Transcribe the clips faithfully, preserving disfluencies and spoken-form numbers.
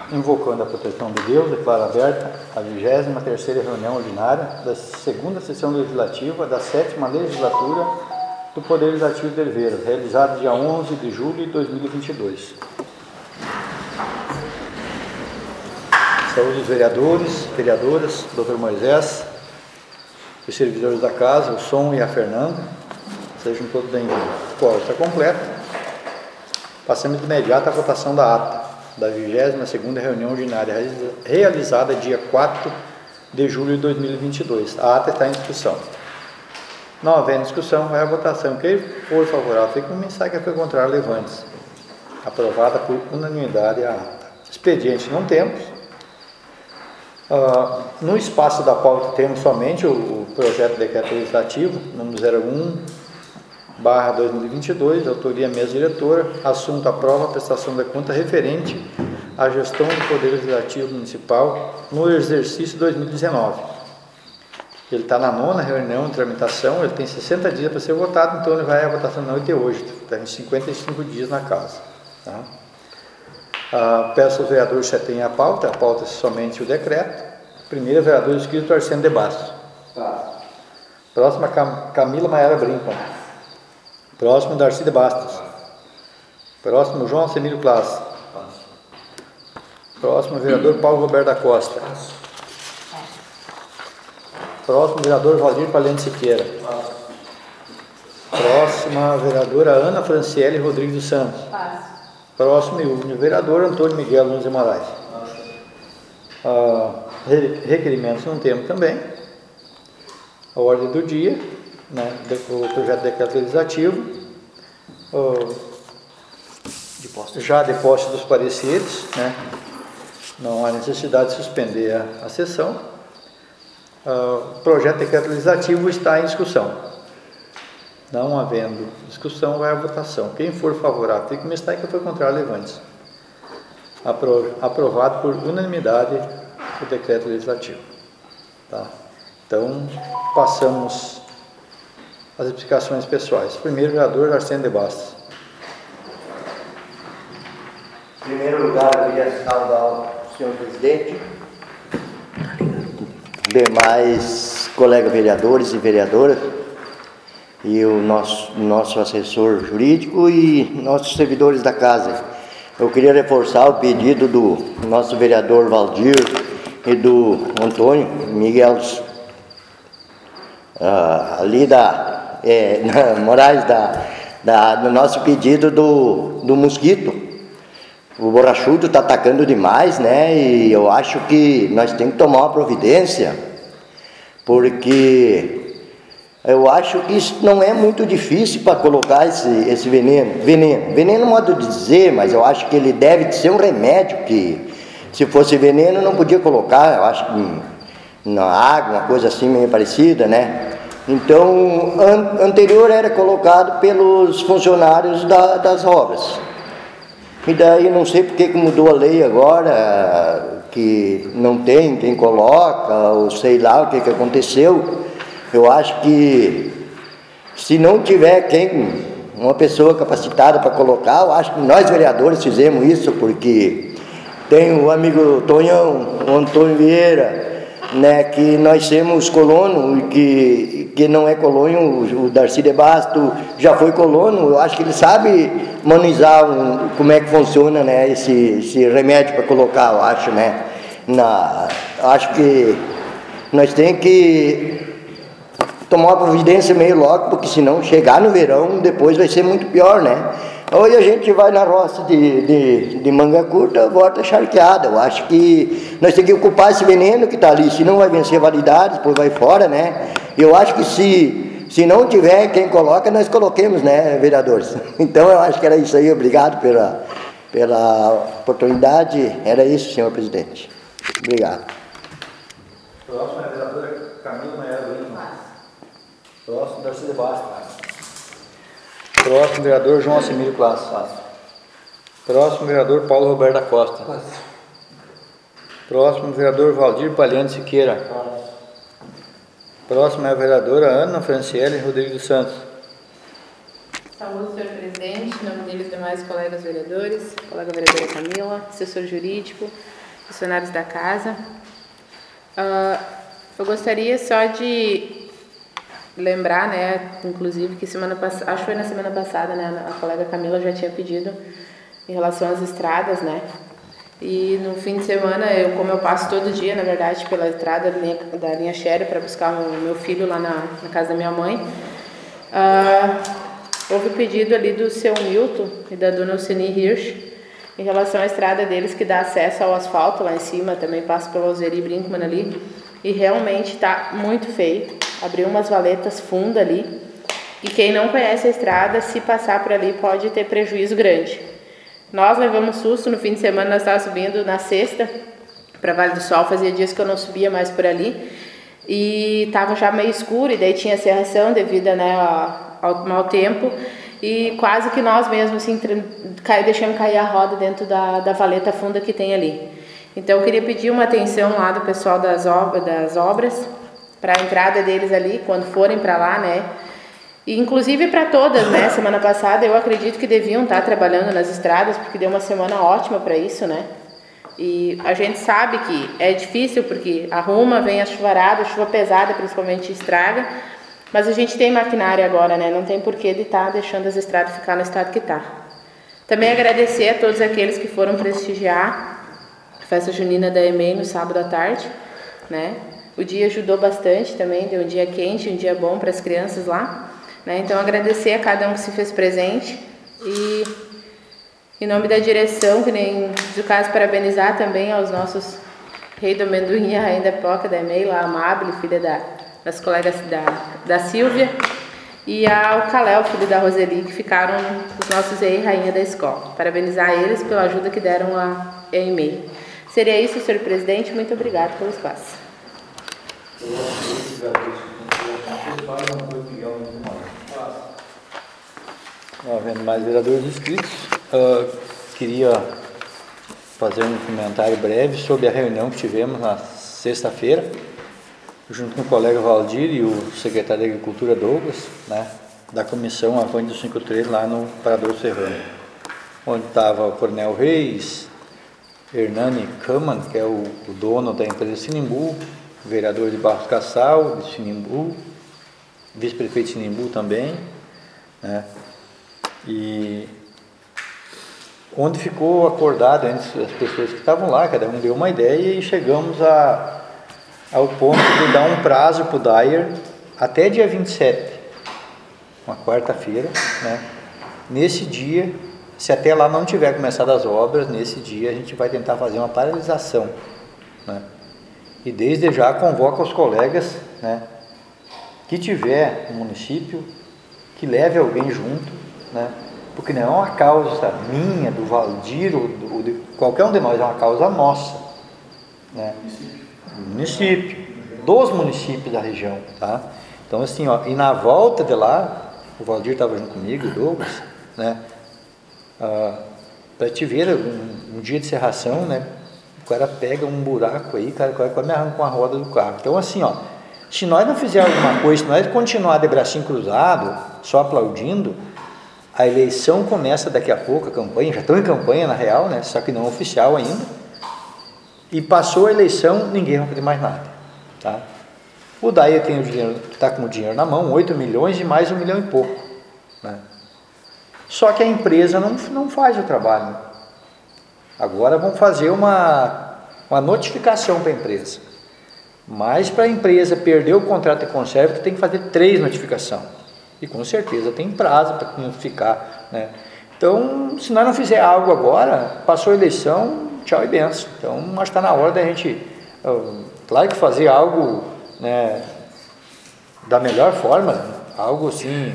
invocando a proteção de Deus, declaro aberta a vigésima terceira reunião ordinária da segunda sessão legislativa da sétima legislatura do Poder Legislativo de Oliveira, realizada dia onze de julho de dois mil e vinte e dois. Saúde os vereadores, vereadoras, doutor Moisés, os servidores da casa, o Som e a Fernanda, sejam todos bem-vindos. O quórum está completo. Passamos de imediato à votação da ata da vigésima segunda reunião ordinária realizada dia quatro de julho de dois mil e vinte e dois. A ata está em discussão. Não havendo discussão, vai a votação. Quem for favorável, fica com mensagem que foi contrário, levante-se. Aprovada por unanimidade a ata. Expediente não temos. Uh, no espaço da pauta temos somente o, o projeto de decreto legislativo, número zero um, barra dois mil e vinte e dois, autoria mesa diretora, assunto aprova a prestação da conta referente à gestão do Poder Legislativo Municipal no exercício dois mil e dezenove. Ele está na nona reunião de tramitação, ele tem sessenta dias para ser votado, então ele vai à votação na noite hoje, está em cinquenta e cinco dias na casa. Tá? Ah, peço aos vereadores que já tenham a pauta, a pauta é somente o decreto. Primeiro, vereador inscrito Arsênio de Bastos. Tá. Próxima, Cam Camila Maiara Brinkman. Próximo, Darcy de Bastos. Tá. Próximo, João Semílio Klaas. Tá. Próximo, vereador Paulo Roberto da Costa. Tá. Próximo, vereador Valdir Palhante Siqueira. Tá. Próxima, vereadora Ana Franciele Rodrigues dos Santos. Tá. Próximo e último, vereador Antônio Miguel Nunes de Moraes. Ah, requerimentos não temos também. A ordem do dia, né, o projeto de decreto legislativo, oh, já de posse dos pareceres, né, não há necessidade de suspender a, a sessão. Ah, o projeto de decreto legislativo está em discussão. Não havendo discussão, vai à votação. Quem for favorável, fica com mensagem, que foi contrário, levante-se. Apro, aprovado por unanimidade o decreto legislativo. Tá? Então, passamos às explicações pessoais. Primeiro, vereador Arsênio de Bastos. Em primeiro lugar, eu queria saudar o senhor presidente, demais colegas vereadores e vereadoras, e o nosso, nosso assessor jurídico e nossos servidores da casa. Eu queria reforçar o pedido do nosso vereador Valdir e do Antônio Miguel, uh, ali da é, Moraes, da, da, do nosso pedido do, do mosquito. O borrachudo está atacando demais, né? E eu acho que nós temos que tomar uma providência, porque eu acho que isso não é muito difícil para colocar esse, esse veneno. Veneno, veneno modo de dizer, mas eu acho que ele deve ser um remédio que, se fosse veneno, não podia colocar, eu acho que na água, uma coisa assim meio parecida, né? Então, an anterior era colocado pelos funcionários da, das obras. E daí não sei porque que mudou a lei agora, que não tem quem coloca, ou sei lá o que, que aconteceu. Eu acho que se não tiver quem, uma pessoa capacitada para colocar, eu acho que nós vereadores fizemos isso, porque tem o amigo Tonhão, o Antônio Vieira, né, que nós temos colono, e que, que não é colono, o Darcy de Bastos já foi colono. Eu acho que ele sabe manusear um, como é que funciona, né, esse, esse remédio para colocar, eu acho, né. Na, acho que nós temos que tomar uma providência meio logo, porque senão chegar no verão depois vai ser muito pior, né? Hoje a gente vai na roça de, de, de manga curta, volta charqueada. Eu acho que nós temos que ocupar esse veneno que está ali, senão vai vencer a validade, depois vai fora, né? Eu acho que se, se não tiver quem coloca, nós coloquemos, né, vereadores? Então eu acho que era isso aí. Obrigado pela, pela oportunidade. Era isso, senhor presidente. Obrigado. Próximo é a vereadora Camila Maiara Brinkman. Próximo, Darcy de Bastos. Próximo, vereador João Semílio Klaas. Próximo, vereador Paulo Roberto da Costa. Próximo, vereador Valdir Palhante Siqueira. Próximo é a vereadora Ana Franciele Rodrigues dos Santos. Saúde, senhor presidente, em nome dele e demais colegas vereadores, colega vereadora Camila, assessor jurídico, funcionários da casa. Uh, eu gostaria só de lembrar, né, inclusive que semana passada, acho que foi na semana passada, né, a colega Camila já tinha pedido em relação às estradas, né, e no fim de semana, eu, como eu passo todo dia, na verdade, pela estrada da linha, da linha Xéria para buscar o meu filho lá na, na casa da minha mãe, uh, houve o pedido ali do seu Milton e da dona Alcini Hirsch em relação à estrada deles que dá acesso ao asfalto lá em cima, também passa pelo Alzeri Brinkmann ali, e realmente está muito feio. Abriu umas valetas fundas ali, e quem não conhece a estrada, se passar por ali, pode ter prejuízo grande. Nós levamos susto no fim de semana, nós estávamos subindo na sexta para Vale do Sol, fazia dias que eu não subia mais por ali, e estava já meio escuro, e daí tinha serração devido, né, ao mau tempo, e quase que nós mesmos assim, deixamos cair a roda dentro da, da valeta funda que tem ali. Então eu queria pedir uma atenção lá do pessoal das obras, das obras para a entrada deles ali, quando forem para lá, né? E inclusive para todas, né? Semana passada eu acredito que deviam estar trabalhando nas estradas, porque deu uma semana ótima para isso, né? E a gente sabe que é difícil, porque arruma, vem a chuvarada, chuva pesada principalmente estraga, mas a gente tem maquinária agora, né? Não tem porquê de estar deixando as estradas ficar no estado que está. Também agradecer a todos aqueles que foram prestigiar a festa junina da E M E I no sábado à tarde, né? O dia ajudou bastante também, deu um dia quente, um dia bom para as crianças lá, né? Então agradecer a cada um que se fez presente e, em nome da direção, que nem do caso, parabenizar também aos nossos rei do amendoim e a rainha da pipoca da E M E I, lá, a Amable, filha da, das colegas da, da Silvia, e ao Caléu, filho da Roseli, que ficaram os nossos rei e rainha da escola. Parabenizar eles pela ajuda que deram à E M E I. Seria isso, senhor presidente. Muito obrigado pelo espaço. Não havendo mais vereadores inscritos, uh, queria fazer um comentário breve sobre a reunião que tivemos na sexta-feira, junto com o colega Valdir e o secretário de Agricultura Douglas, né, da comissão Avante do cinquenta e três lá no Parador Serrano, onde estava o Coronel Reis, Hernani Kaman, que é o, o dono da empresa Sinimbu, vereador de Barros Cassal, de Sinimbu, vice-prefeito de Sinimbu também, né, e onde ficou acordado entre as pessoas que estavam lá, cada um deu uma ideia e chegamos a, ao ponto de dar um prazo para o Dyer até dia vinte e sete, uma quarta-feira, né, nesse dia. Se até lá não tiver começado as obras, nesse dia a gente vai tentar fazer uma paralisação, né? E desde já convoco os colegas, né, que tiver no município, que leve alguém junto, né, porque não é uma causa minha, do Valdir, ou, do, ou de qualquer um de nós, é uma causa nossa, né, do município, dos municípios da região, tá? Então assim, ó, e na volta de lá, o Valdir estava junto comigo, o Douglas, né, Ah, para te ver um, um dia de serração, né, o cara pega um buraco aí, cara, quase me arranca com a roda do carro. Então assim, ó, se nós não fizermos alguma coisa, se nós continuar de bracinho cruzado, só aplaudindo, a eleição começa daqui a pouco, a campanha, já estão em campanha na real, né, só que não oficial ainda, e passou a eleição, ninguém vai fazer mais nada, tá? O Daí tem o dinheiro, está com o dinheiro na mão, oito milhões e mais um milhão e pouco, né? Só que a empresa não, não faz o trabalho. Agora vão fazer uma, uma notificação para a empresa. Mas para a empresa perder o contrato de conserva, tem que fazer três notificações. E com certeza tem prazo para notificar, né? Então, se nós não fizer algo agora, passou a eleição, tchau e benção. Então, acho que está na hora da gente, claro que fazer algo, né, da melhor forma, algo assim...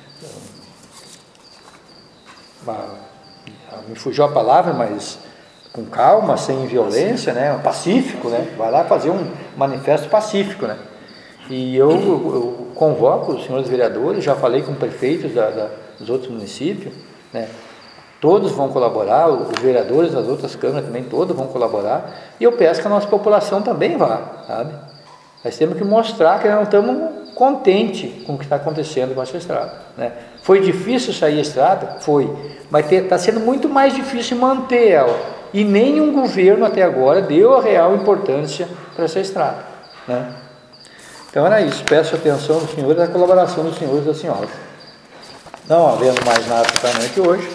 me fugiu a palavra, mas com calma, sem violência, né, pacífico, né, vai lá fazer um manifesto pacífico, né, e eu, eu convoco os senhores vereadores, já falei com prefeitos da, da, dos outros municípios, né, todos vão colaborar, os vereadores das outras câmaras também, todos vão colaborar, e eu peço que a nossa população também vá, sabe, nós temos que mostrar que nós não estamos contentes com o que está acontecendo com essa estrada, né? Foi difícil sair a estrada? Foi, mas está sendo muito mais difícil manter ela, E nenhum governo até agora deu a real importância para essa estrada, né? Então era isso, peço a atenção dos senhores e a colaboração dos senhores e das senhoras. Não havendo mais nada totalmente hoje,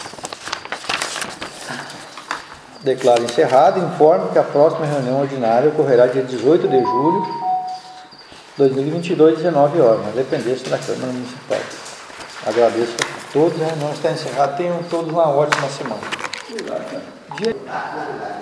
declaro encerrado e informo que a próxima reunião ordinária ocorrerá dia dezoito de julho de dois mil e vinte e dois, dezenove horas, na dependência da Câmara Municipal. Agradeço a todos, a reunião está encerrada, tenham todos uma ótima semana. Dia...